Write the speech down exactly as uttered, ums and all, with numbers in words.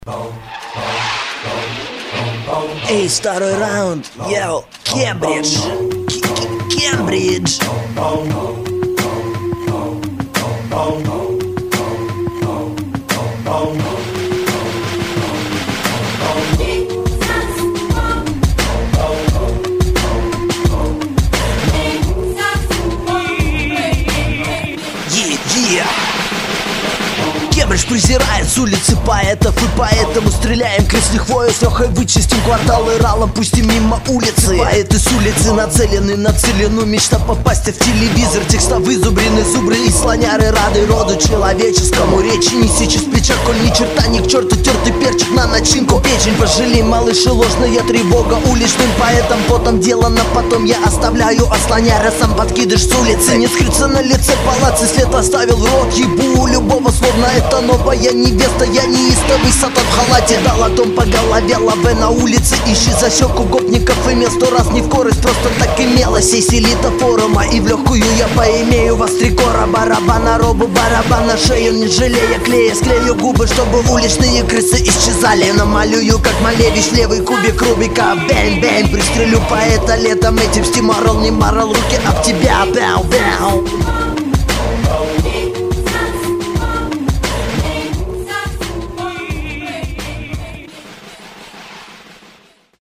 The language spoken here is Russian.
Эй, второй раунд, йоу, Кембридж, Кембридж. Кембридж презирает с улицы поэтов, и поэтому стреляем к лихвою с лёгкой, вычистим кварталы ралом, пустим мимо улицы. Поэты с улицы нацелены на целину, мечта попасть в телевизор. Текста вызубрены зубры и слоняры, рады роду человеческому. Речи неси через плеча, коль ни черта ни к черту, тертый перчик на начинку. Печень пожалей, малыши, ложная тревога уличным поэтам. Потом делано, потом я оставляю, а слоняра сам подкидыш с улицы. Не скрыться на лице палацы, след оставил в рот, ебу любого, словно это новая невеста. Я неистовый сатан в халате, дал о том по голове лаве на улице. Ищи за щеку гопников, имел сто раз не в корость, просто так имелось. Есть элита форума, и в легкую я поимею вас три кора. Барабана, робу, барабан на шею, не жалея клея. Склею губы, чтобы уличные крысы исчезали. Намалюю, как Малевич, левый кубик Рубика. Бэнь-бэнь, пристрелю поэта летом этим стиморол. Не морал, руки об тебя, бэу-бэу.